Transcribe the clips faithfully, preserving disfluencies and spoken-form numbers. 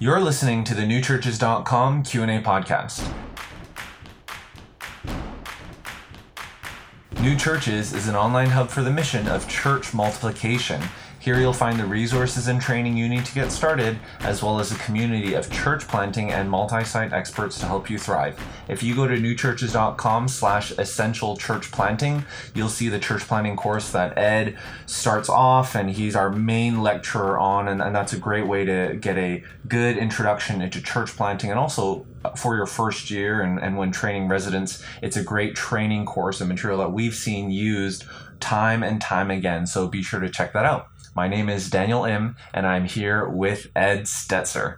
You're listening to the new churches dot com Q and A podcast. New Churches is an online hub for the mission of church multiplication. Here you'll find the resources and training you need to get started, as well as a community of church planting and multi-site experts to help you thrive. If you go to new churches dot com slash essential church planting, you'll see the church planting course that Ed starts off, and he's our main lecturer on, and, and that's a great way to get a good introduction into church planting, and also for your first year and, and when training residents, it's a great training course and material that we've seen used time and time again, so be sure to check that out. My name is Daniel Im, and I'm here with Ed Stetzer.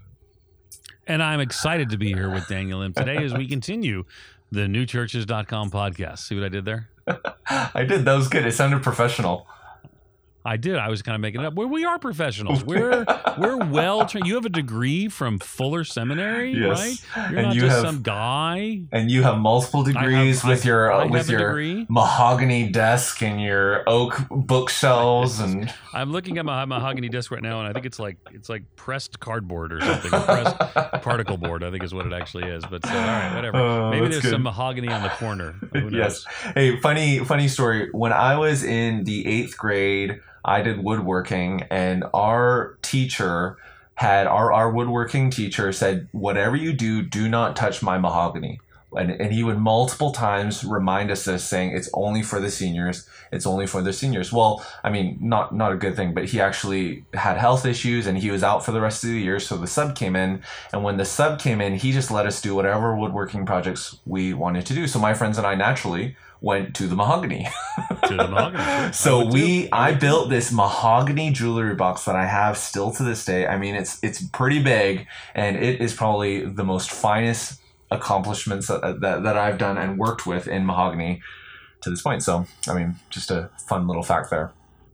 And I'm excited to be here with Daniel Im today as we continue the new churches dot com podcast. See what I did there? I did. That was good. It sounded professional. I did. I was kind of making it up. We, we are professionals. We're we're well trained. You have a degree from Fuller Seminary, yes. right? You're and not you just have, some guy. And you have multiple degrees have, with I, your I with your degree. mahogany desk and your oak bookshelves. And I'm looking at my mahogany desk right now, and I think it's like it's like pressed cardboard or something. Or pressed particle board, I think is what it actually is. But so, all right, whatever. Uh, Maybe there's good. some mahogany on the corner. Who knows? Yes. Hey, funny funny story. When I was in the eighth grade, I did woodworking, and our teacher had, our, our woodworking teacher said, whatever you do, do not touch my mahogany. And, and he would multiple times remind us this, saying it's only for the seniors. It's only for the seniors. Well, I mean, not, not a good thing, but he actually had health issues and he was out for the rest of the year. So the sub came in, and when the sub came in, he just let us do whatever woodworking projects we wanted to do. So my friends and I naturally went to the mahogany. To the mahogany. So we, I built this mahogany jewelry box that I have still to this day. I mean, it's it's pretty big, and it is probably the most finest accomplishments that, that, that I've done and worked with in mahogany to this point. So, I mean, just a fun little fact there.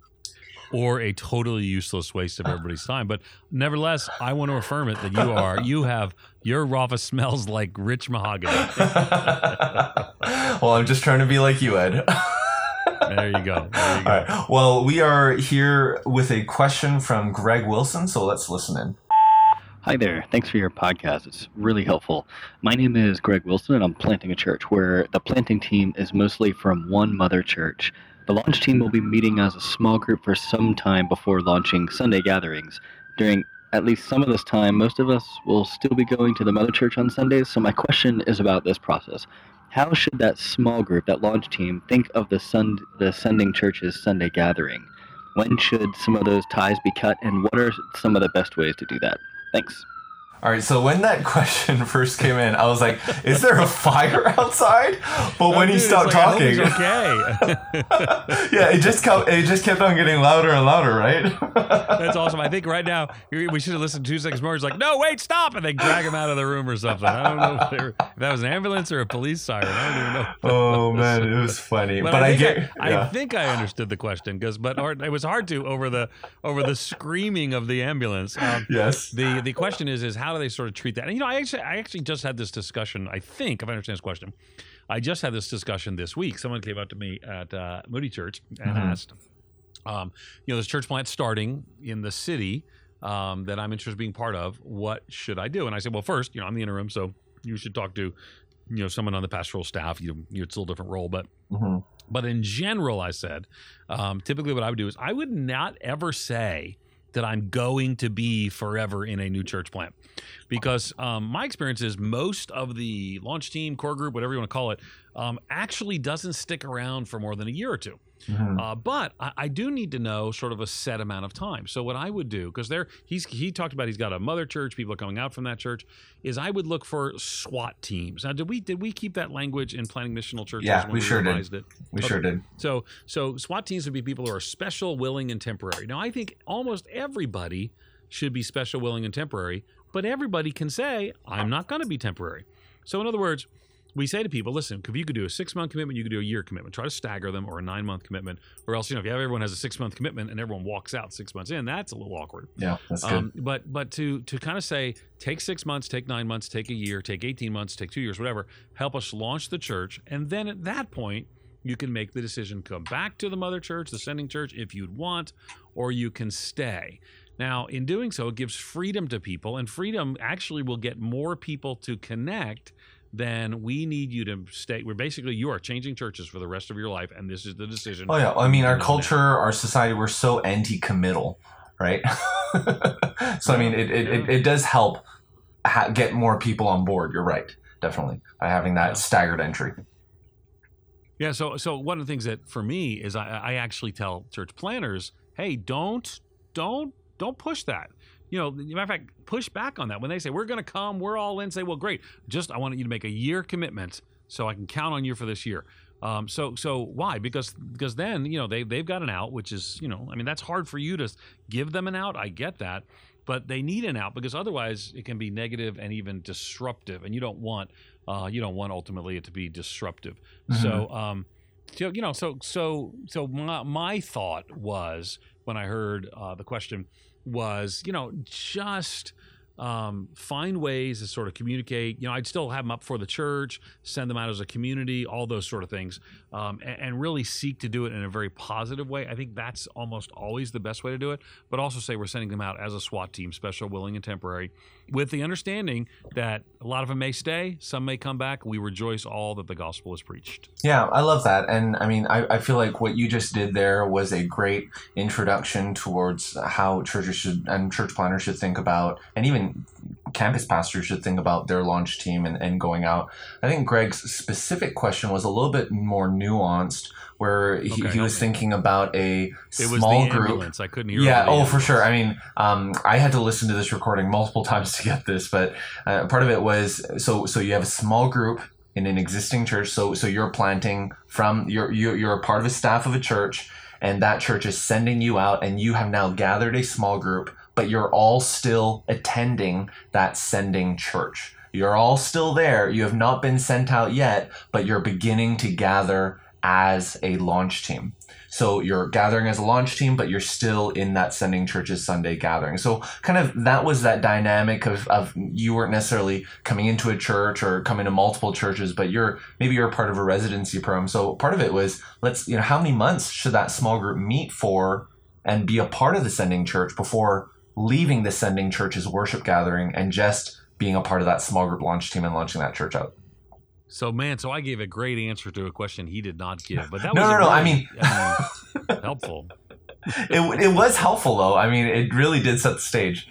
Or a totally useless waste of everybody's time. But nevertheless, I want to affirm it that you are, you have, your office smells like rich mahogany. Well, I'm just trying to be like you, Ed. There you go. There you go. All right. Well, we are here with a question from Greg Wilson, so let's listen in. Hi there. Thanks for your podcast. It's really helpful. My name is Greg Wilson, and I'm planting a church where the planting team is mostly from one mother church. The launch team will be meeting as a small group for some time before launching Sunday gatherings. During at least some of this time, most of us will still be going to the mother church on Sundays, so my question is about this process. How should that small group, that launch team, think of the, sun, the sending church's Sunday gathering? When should some of those ties be cut, and what are some of the best ways to do that? Thanks. All right, so when that question first came in, I was like, is there a fire outside? But when oh, he dude, stopped like, talking, okay. yeah, it just kept, it just kept on getting louder and louder, right? That's awesome. I think right now we should have listened two seconds more. He's like, no, wait, stop. And they drag him out of the room or something. I don't know if, were, if that was an ambulance or a police siren. I don't even know. Oh, man, it was funny. But, but I, I, think get, I, yeah. I think I understood the question, because but hard, it was hard to over the over the screaming of the ambulance. Um, yes. The the question is, is how do they sort of treat that? And, you know, I actually, I actually just had this discussion, I think, if I understand this question, I just had this discussion this week. Someone came up to me at uh, Moody Church and mm-hmm. asked, um, you know, this church plant starting in the city um, that I'm interested in being part of, what should I do? And I said, well, first, you know, I'm the interim, so you should talk to, you know, someone on the pastoral staff. You, you it's a little different role, but mm-hmm. but in general, I said, um, typically what I would do is I would not ever say that I'm going to be forever in a new church plant. Because um, my experience is most of the launch team, core group, whatever you want to call it, um, actually doesn't stick around for more than a year or two. Mm-hmm. Uh, but I, I do need to know sort of a set amount of time. So what I would do, because there he's he talked about he's got a mother church, people are coming out from that church, is I would look for SWAT teams. Now, did we did we keep that language in planning missional churches? Yeah, when we, we sure did. It? We okay. sure did. So so SWAT teams would be people who are special, willing, and temporary. Now, I think almost everybody should be special, willing, and temporary, but everybody can say, I'm not going to be temporary. So in other words, we say to people, listen, if you could do a six-month commitment, you could do a year commitment. Try to stagger them, or a nine-month commitment, or else, you know, if you have everyone has a six-month commitment and everyone walks out six months in, that's a little awkward. Yeah, that's good. Um, but but to to kind of say, take six months, take nine months, take a year, take eighteen months, take two years, whatever, help us launch the church, and then at that point, you can make the decision, come back to the mother church, the sending church, if you'd want, or you can stay. Now, in doing so, it gives freedom to people, and freedom actually will get more people to connect than we need you to stay. We're basically, you are changing churches for the rest of your life, and this is the decision. Oh yeah, I mean, our culture, our society, we're so anti-committal, right? So, I mean, it, it, it, it does help ha- get more people on board. You're right, definitely, by having that Yeah. staggered entry. Yeah, so so one of the things that for me is I, I actually tell church planners, hey, don't don't don't push that. You know, matter of fact, push back on that. When they say we're going to come, we're all in. Say, well, great. Just I want you to make a year commitment so I can count on you for this year. Um, so so why? Because because then you know they they've got an out, which is you know I mean that's hard for you to give them an out. I get that. But they need an out because otherwise it can be negative and even disruptive, and you don't want uh, you don't want ultimately it to be disruptive. Mm-hmm. So, um, so you know, so so so my, my thought was when I heard uh, the question was you know just um, find ways to sort of communicate. You know, I'd still have them up for the church, send them out as a community, all those sort of things, um, and, and really seek to do it in a very positive way. I think that's almost always the best way to do it, but also say we're sending them out as a SWAT team, special, willing, and temporary, with the understanding that a lot of them may stay, some may come back. We rejoice all that the gospel is preached. Yeah, I love that. And I mean, I, I feel like what you just did there was a great introduction towards how churches should and church planners should think about, and even campus pastors should think about their launch team and, and going out. I think Greg's specific question was a little bit more nuanced, where he, Okay, he was okay. thinking about a It was small the group. ambulance. I couldn't hear. Yeah, over the oh, for ambulance. sure. I mean, um, I had to listen to this recording multiple times to get this, but uh, part of it was so so you have a small group in an existing church. So so you're planting from you're you're, you're a part of a staff of a church, and that church is sending you out, and you have now gathered a small group, but you're all still attending that sending church. You're all still there. You have not been sent out yet, but you're beginning to gather as a launch team. So you're gathering as a launch team, but you're still in that sending churches Sunday gathering. So kind of that was that dynamic of, of you weren't necessarily coming into a church or coming to multiple churches, but you're maybe you're a part of a residency program. So part of it was let's, you know, how many months should that small group meet for and be a part of the sending church before leaving the sending church's worship gathering and just being a part of that small group launch team and launching that church out. So man, so I gave a great answer to a question he did not give, but that No, was no, a no, I really, mean- I mean, helpful. It, it was helpful though. I mean, it really did set the stage.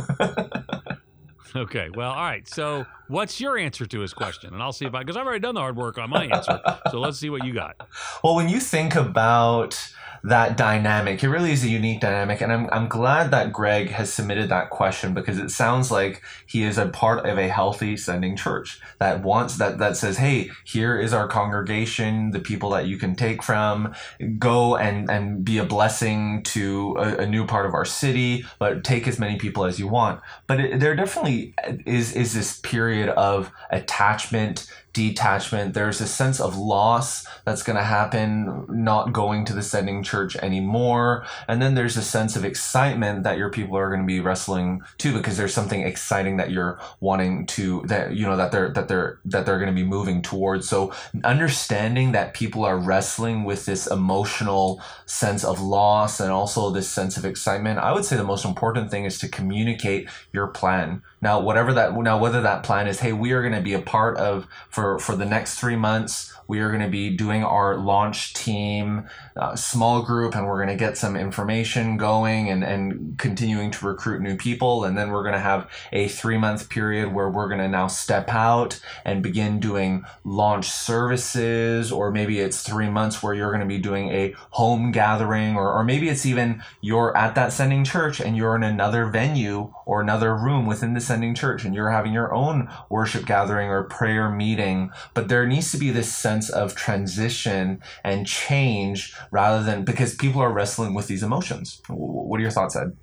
Okay, well, all right. So what's your answer to his question? And I'll see if I, because I've already done the hard work on my answer. So let's see what you got. Well, when you think about that dynamic, it really is a unique dynamic. And I'm, I'm glad that Greg has submitted that question, because it sounds like he is a part of a healthy sending church that wants that, that says, hey, here is our congregation, the people that you can take from, go and, and be a blessing to a, a new part of our city, but take as many people as you want. But it, there definitely is, is this period of attachment, detachment. There's a sense of loss that's going to happen not going to the sending church anymore. And then there's a sense of excitement that your people are going to be wrestling too, because there's something exciting that you're wanting to, that, you know, that they're, that they're, that they're going to be moving towards. So understanding that people are wrestling with this emotional sense of loss and also this sense of excitement, I would say the most important thing is to communicate your plan. Now, whatever that, now, whether that plan is, hey, we are going to be a part of, for, for the next three months, we are going to be doing our launch team, uh, small group, and we're going to get some information going and, and continuing to recruit new people. And then we're going to have a three month period where we're going to now step out and begin doing launch services, or maybe it's three months where you're going to be doing a home gathering, or, or maybe it's even you're at that sending church and you're in another venue or another room within the sending church and you're having your own worship gathering or prayer meeting. But there needs to be this sense of transition and change, rather than, because people are wrestling with these emotions. What are your thoughts, Ed?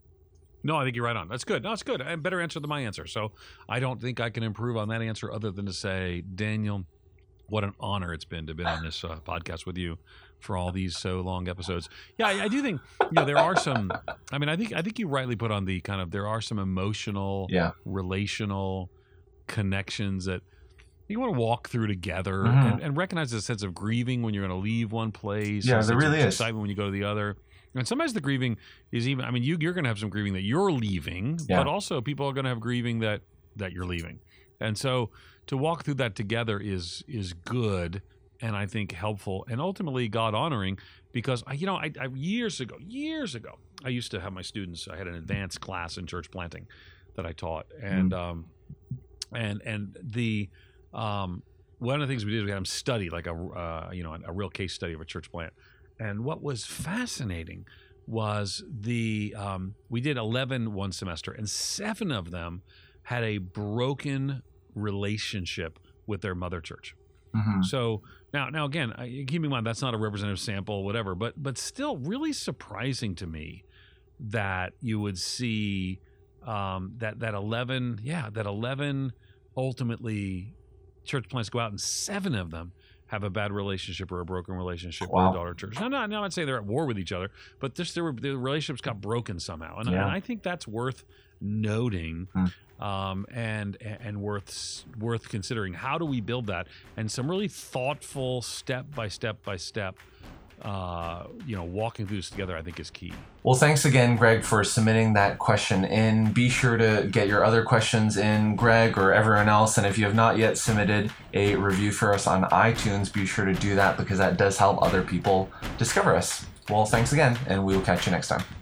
No, I think you're right on. That's good. No, it's good. A better answer than my answer. So I don't think I can improve on that answer other than to say, Daniel, what an honor it's been to be on this uh, podcast with you for all these so long episodes. Yeah, I, I do think, you know, there are some, I mean, I think, I think you rightly put on the kind of, there are some emotional, Yeah. relational connections that you want to walk through together, Mhm. and, and recognize the sense of grieving when you're going to leave one place. Yeah, a there sense of really is. excitement when you go to the other. And sometimes the grieving is even, I mean, you, you're going to have some grieving that you're leaving, Yeah. but also people are going to have grieving that, that you're leaving. And so to walk through that together is, is good and I think helpful and ultimately God honoring because, I, you know, I, I years ago, years ago, I used to have my students, I had an advanced class in church planting that I taught. And, mm-hmm. um, and, and the, um, one of the things we did, we had them study like a, uh, you know, a real case study of a church plant. And what was fascinating was the, um, we did eleven one semester and seven of them had a broken relationship with their mother church. Mm-hmm. So now, now again, I, keep in mind, that's not a representative sample, whatever, but, but still really surprising to me that you would see, um, that, that eleven, yeah, that eleven ultimately church plants go out and seven of them have a bad relationship or a broken relationship wow. with a daughter church. Now, not, now I'd say they're at war with each other, but this, their, their relationships got broken somehow. And, yeah. and I think that's worth noting hmm. um, and and worth worth considering. How do we build that? And some really thoughtful step by step by step Uh, you know, walking through this together, I think is key. Well, thanks again, Greg, for submitting that question in. Be sure to get your other questions in, Greg, or everyone else. And if you have not yet submitted a review for us on iTunes, be sure to do that because that does help other people discover us. Well, thanks again, and we will catch you next time.